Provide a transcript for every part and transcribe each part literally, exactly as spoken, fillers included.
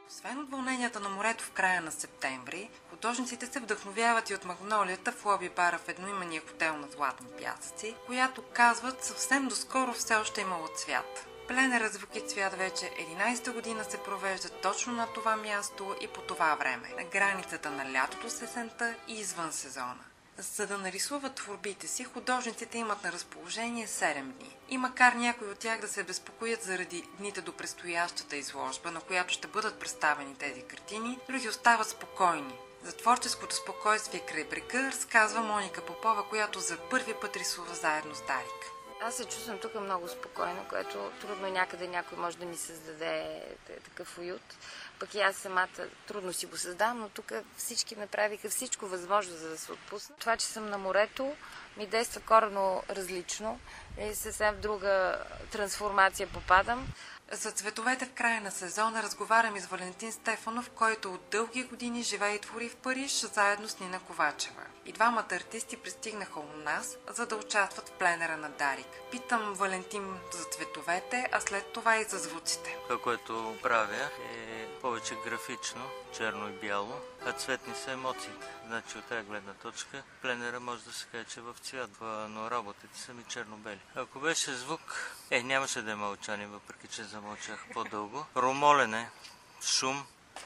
Освен от вълненията на морето в края на септември, художниците се вдъхновяват и от магнолията в лоби бара в едноименния хотел на Златни пясъци, която, казват, съвсем доскоро все още имало цвят. Пленерът Звуки цвят вече единайсета година се провежда точно на това място и по това време, на границата на лятото с есента и извън сезона. За да нарисуват творбите си, художниците имат на разположение седем дни. И макар някои от тях да се безпокоят заради дните до предстоящата изложба, на която ще бъдат представени тези картини, други остават спокойни. За творческото спокойствие край брега разказва Моника Попова, която за първи път рисува заедно с Дарик. Аз се чувствам тук много спокойно, което трудно някъде някой може да ми създаде такъв уют. Пък и аз самата трудно си го създавам, но тук всички направиха всичко възможно, за да се отпусна. Това, че съм на морето, ми действа коренно различно. И съвсем в друга трансформация попадам. За цветовете в края на сезона разговарям и с Валентин Стефанов, който от дълги години живее и твори в Париж, заедно с Нина Ковачева. И двамата артисти пристигнаха у нас, за да участват в пленера на Дарик. Питам Валентин за цветовете, а след това и за звуците. Това, което правя, е повече графично, черно и бяло, а цветни са емоциите. Значи от тази гледна точка пленера може да се каже, че в цвят, но работите са ми черно-бели. Ако беше звук, е, нямаше да е мълчание, въпреки че замълчах по-дълго. Ромолене, шум,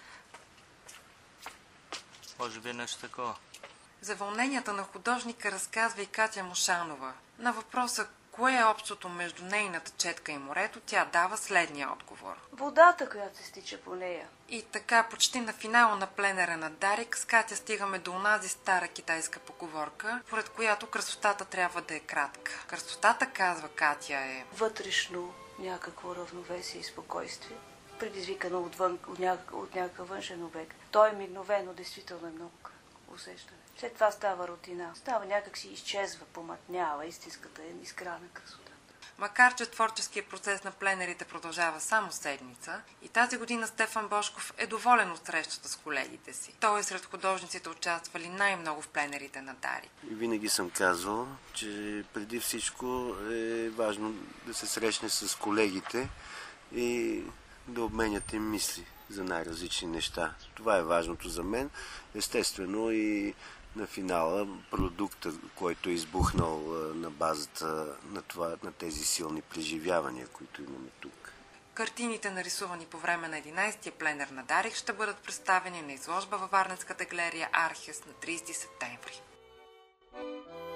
може би нещо такова. За вълненията на художника разказва и Катя Мошанова. На въпроса кое е общото между нейната четка и морето, тя дава следния отговор. Водата, която се стича по нея. И така, почти на финала на пленера на Дарик, с Катя стигаме до онази стара китайска поговорка, поред която красотата трябва да е кратка. Красотата, казва Катя, е вътрешно някакво равновесие и спокойствие, предизвикано отвън, от, някакъв, от някакъв външен обект. То е мигновено, действително е много усещане. След това става рутина. Става някак си изчезва, помътнява истинската е искра на красота. Макар че творческият процес на пленерите продължава само седмица, и тази година Стефан Божков е доволен от срещата с колегите си. Той е сред художниците, участвали най-много в пленерите на Дарик. И винаги съм казвал, че преди всичко е важно да се срещне с колегите и да обменяте мисли за най-различни неща. Това е важното за мен. Естествено и на финала продукта, който е избухнал на базата на, това, на тези силни преживявания, които имаме тук. Картините, нарисувани по време на единайсетия пленер на Дарик, ще бъдат представени на изложба във Варненската галерия Архес на трийсети септември.